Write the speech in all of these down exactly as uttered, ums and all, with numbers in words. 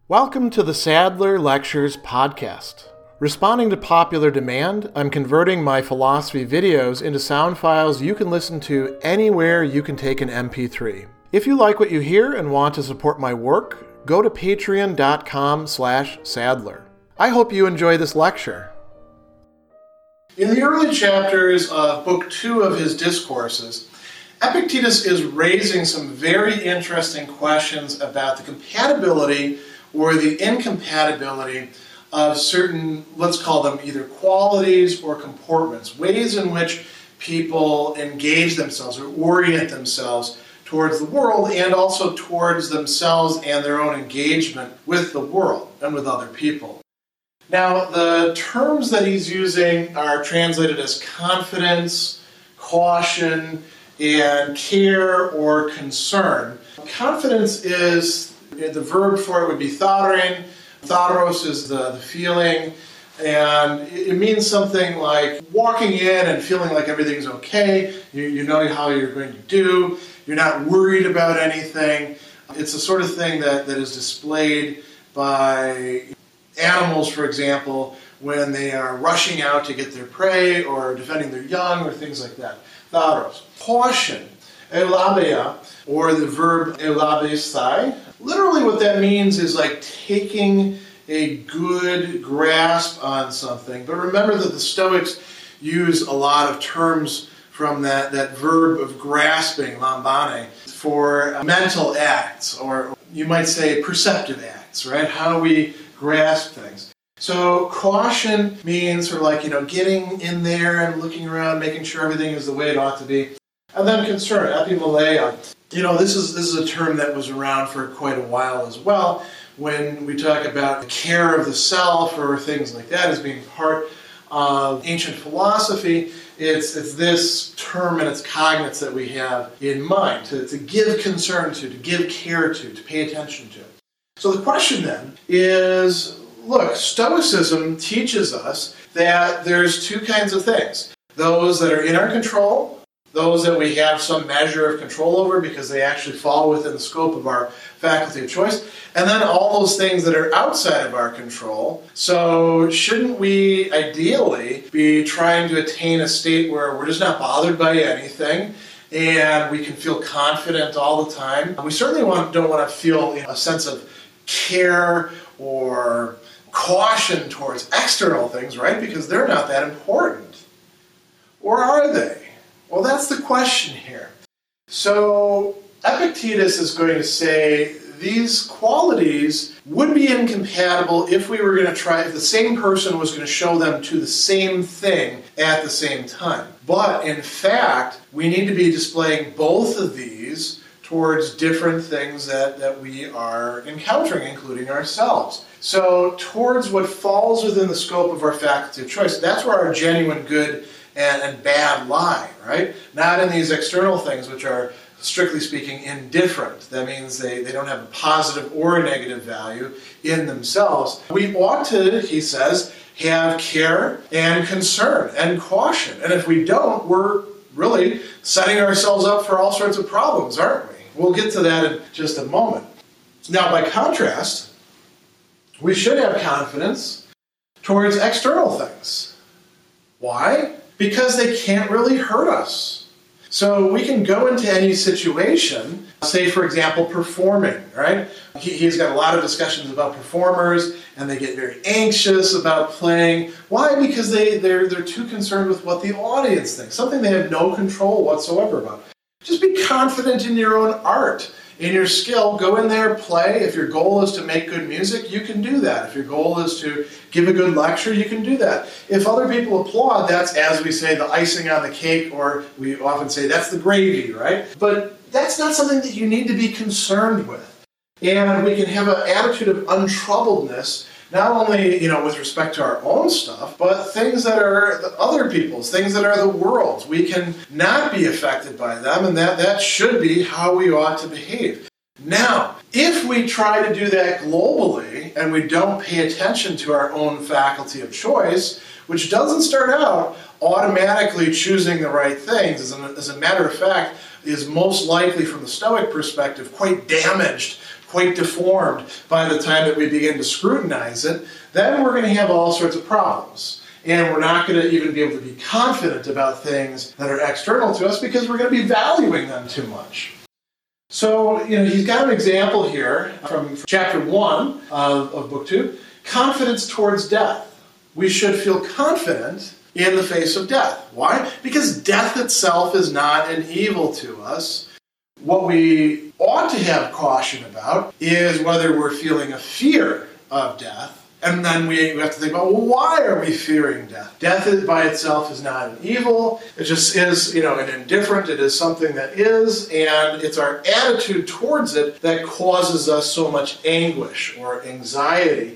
Welcome to the Sadler Lectures podcast. Responding to popular demand, I'm converting my philosophy videos into sound files you can listen to anywhere you can take an M P three. If you like what you hear and want to support my work, go to patreon.com slash sadler. I hope you enjoy this lecture. In the early chapters of Book Two of his Discourses, Epictetus is raising some very interesting questions about the compatibility or the incompatibility of certain, let's call them either qualities or comportments, ways in which people engage themselves or orient themselves towards the world and also towards themselves and their own engagement with the world and with other people. Now, the terms that he's using are translated as confidence, caution, and care or concern. Confidence is, the verb for it would be thaurein. Thauros is the, the feeling, and it means something like walking in and feeling like everything's okay. You, you know how you're going to do. You're not worried about anything. It's the sort of thing that, that is displayed by animals, for example, when they are rushing out to get their prey or defending their young or things like that. Thauros. Caution, eulabeia, or the verb eulabesai. Literally what that means is like taking a good grasp on something. But remember that the Stoics use a lot of terms from that, that verb of grasping, lambane, for mental acts, or you might say perceptive acts, right? How we grasp things. So caution means sort of like, you know, getting in there and looking around, making sure everything is the way it ought to be. And then concern, epimeleia. You know, this is this is a term that was around for quite a while as well. When we talk about the care of the self or things like that as being part of ancient philosophy, it's it's this term and its cognates that we have in mind, to, to give concern to, to give care to, to pay attention to. So the question then is, look, Stoicism teaches us that there's two kinds of things. Those that are in our control, those that we have some measure of control over because they actually fall within the scope of our faculty of choice, and then all those things that are outside of our control. So shouldn't we ideally be trying to attain a state where we're just not bothered by anything and we can feel confident all the time? We certainly want, don't want to feel a sense of care or caution towards external things, right? Because they're not that important. Or are they? Well, that's the question here. So Epictetus is going to say these qualities would be incompatible if we were going to try, if the same person was going to show them to the same thing at the same time. But in fact, we need to be displaying both of these towards different things that, that we are encountering, including ourselves. So towards what falls within the scope of our faculty of choice, that's where our genuine good and, and bad lie, right? Not in these external things which are, strictly speaking, indifferent. That means they, they don't have a positive or a negative value in themselves. We ought to, he says, have care and concern and caution. And if we don't, we're really setting ourselves up for all sorts of problems, aren't we? We'll get to that in just a moment. Now, by contrast, we should have confidence towards external things. Why? Because they can't really hurt us. So we can go into any situation, say, for example, performing, right? He, he's got a lot of discussions about performers, and they get very anxious about playing. Why? Because they, they're, they're too concerned with what the audience thinks, something they have no control whatsoever about. Just be confident in your own art, in your skill. Go in there, play. If your goal is to make good music, you can do that. If your goal is to give a good lecture, you can do that. If other people applaud, that's, as we say, the icing on the cake, or we often say that's the gravy, right? But that's not something that you need to be concerned with. And we can have an attitude of untroubledness, not only, you know, with respect to our own stuff, but things that are the other people's, things that are the world's. We can not be affected by them, and that, that should be how we ought to behave. Now, if we try to do that globally, and we don't pay attention to our own faculty of choice, which doesn't start out automatically choosing the right things, as a, as a matter of fact, is most likely, from the Stoic perspective, quite damaged quite deformed by the time that we begin to scrutinize it, then we're going to have all sorts of problems. And we're not going to even be able to be confident about things that are external to us because we're going to be valuing them too much. So, you know, he's got an example here from chapter one of, of book two, confidence towards death. We should feel confident in the face of death. Why? Because death itself is not an evil to us. What we ought to have caution about is whether we're feeling a fear of death. And then we have to think about, well, why are we fearing death? Death is, by itself is not an evil. It just is, you know, an indifferent. It is something that is, and it's our attitude towards it that causes us so much anguish or anxiety.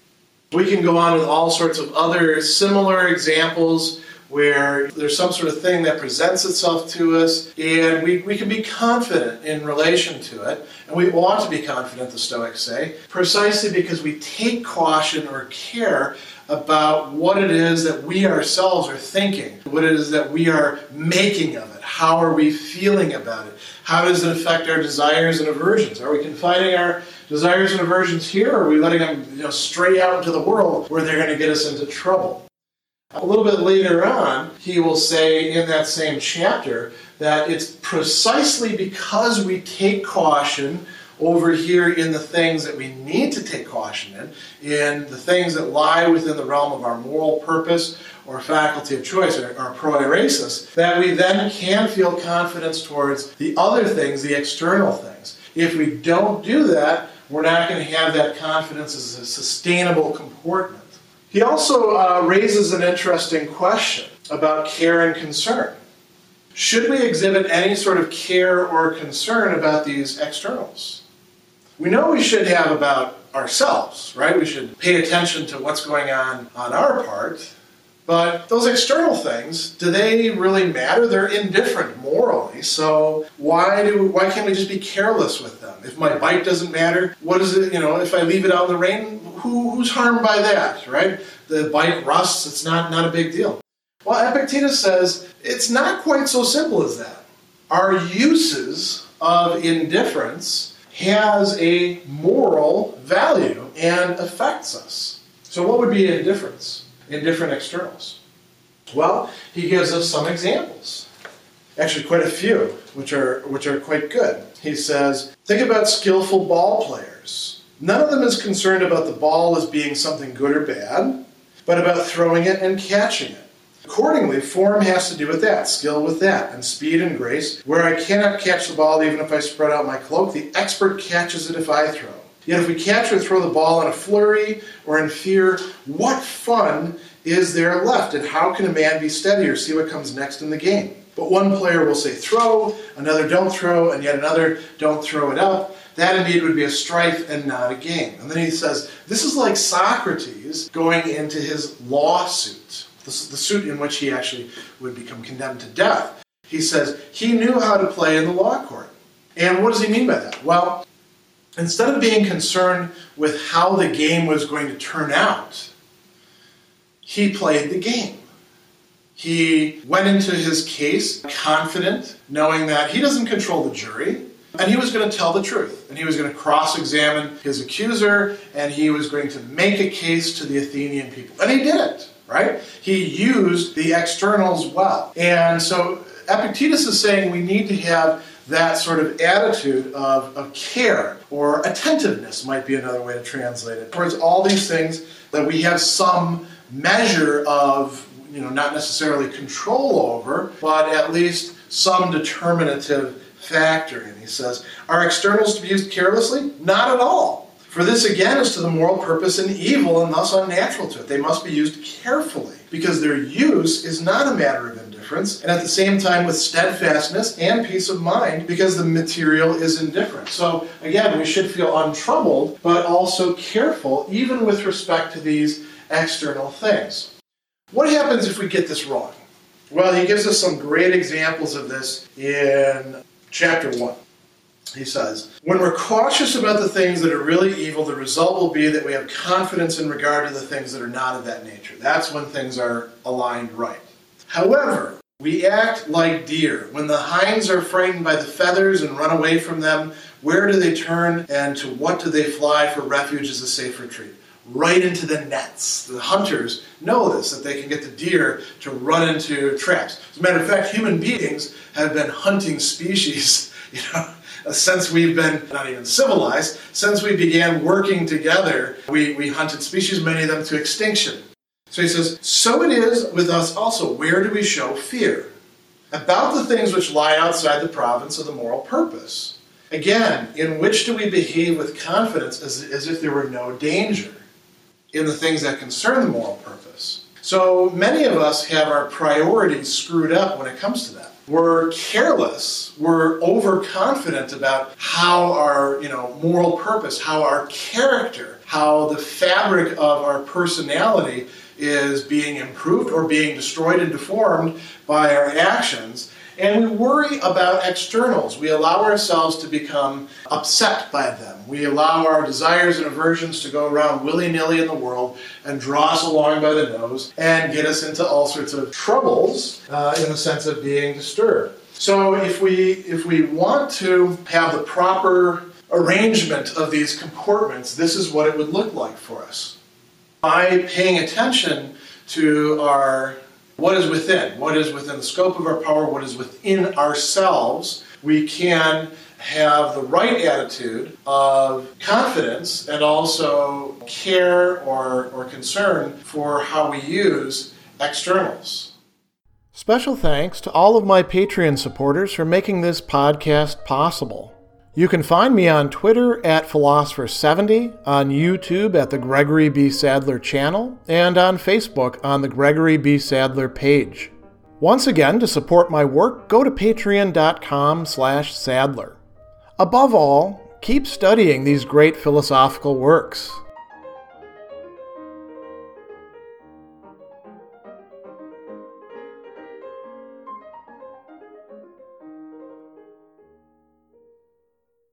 We can go on with all sorts of other similar examples where there's some sort of thing that presents itself to us, and we, we can be confident in relation to it, and we ought to be confident, the Stoics say, precisely because we take caution or care about what it is that we ourselves are thinking, what it is that we are making of it, how are we feeling about it, how does it affect our desires and aversions? Are we confining our desires and aversions here, or are we letting them, you know, stray out into the world where they're going to get us into trouble? A little bit later on, he will say in that same chapter that it's precisely because we take caution over here in the things that we need to take caution in, in the things that lie within the realm of our moral purpose or faculty of choice, or, or proairesis, that we then can feel confidence towards the other things, the external things. If we don't do that, we're not going to have that confidence as a sustainable comportment. He also uh, raises an interesting question about care and concern. Should we exhibit any sort of care or concern about these externals? We know we should have about ourselves, right? We should pay attention to what's going on on our part. But those external things, do they really matter? They're indifferent morally, so why do why can't we just be careless with them? If my bike doesn't matter, what is it, you know, if I leave it out in the rain, who, who's harmed by that, right? The bike rusts, it's not, not a big deal. Well, Epictetus says it's not quite so simple as that. Our uses of indifference has a moral value and affects us. So what would be indifference? Indifferent externals. Well, he gives us some examples. Actually, quite a few, which are which are quite good. He says, think about skillful ball players. None of them is concerned about the ball as being something good or bad, but about throwing it and catching it. Accordingly, form has to do with that, skill with that, and speed and grace. Where I cannot catch the ball even if I spread out my cloak, the expert catches it if I throw. Yet if we catch or throw the ball in a flurry or in fear, what fun is there left? And how can a man be steady or see what comes next in the game? But one player will say throw, another don't throw, and yet another don't throw it up. That indeed would be a strife and not a game. And then he says, this is like Socrates going into his lawsuit, the, the suit in which he actually would become condemned to death. He says he knew how to play in the law court. And what does he mean by that? Well, instead of being concerned with how the game was going to turn out, he played the game. He went into his case confident, knowing that he doesn't control the jury, and he was going to tell the truth. And he was going to cross-examine his accuser, and he was going to make a case to the Athenian people. And he did it, right? He used the externals well. And so Epictetus is saying we need to have that sort of attitude of, of care, or attentiveness might be another way to translate it, towards all these things that we have some measure of, you know, not necessarily control over, but at least some determinative factor. And he says, are externals to be used carelessly? Not at all. For this again is to the moral purpose an evil and thus unnatural to it. They must be used carefully, because their use is not a matter of indifference, and at the same time with steadfastness and peace of mind, because the material is indifferent. So again, we should feel untroubled, but also careful, even with respect to these external things. What happens if we get this wrong? Well, he gives us some great examples of this in chapter one. He says, when we're cautious about the things that are really evil, the result will be that we have confidence in regard to the things that are not of that nature. That's when things are aligned right. However, We act like deer. When the hinds are frightened by the feathers and run away from them, where do they turn and to what do they fly for refuge as a safe retreat? Right into the nets. The hunters know this, that they can get the deer to run into traps. As a matter of fact, human beings have been hunting species, you know, since we've been, not even civilized, since we began working together, we, we hunted species, many of them to extinction. So he says, so it is with us also. Where do we show fear? About the things which lie outside the province of the moral purpose. Again, in which do we behave with confidence as, as if there were no danger in the things that concern the moral purpose? So many of us have our priorities screwed up when it comes to that. We're careless, we're overconfident about how our, you know, moral purpose, how our character, how the fabric of our personality is being improved or being destroyed and deformed by our actions. And we worry about externals. We allow ourselves to become upset by them. We allow our desires and aversions to go around willy-nilly in the world and draw us along by the nose and get us into all sorts of troubles uh, in the sense of being disturbed. So if we, if we want to have the proper arrangement of these comportments, this is what it would look like for us. By paying attention to our what is within, what is within the scope of our power, what is within ourselves, we can have the right attitude of confidence and also care or, or concern for how we use externals. Special thanks to all of my Patreon supporters for making this podcast possible. You can find me on Twitter at Philosopher seventy, on YouTube at the Gregory B. Sadler channel, and on Facebook on the Gregory B. Sadler page. Once again, to support my work, go to patreon.com slash Sadler. Above all, keep studying these great philosophical works.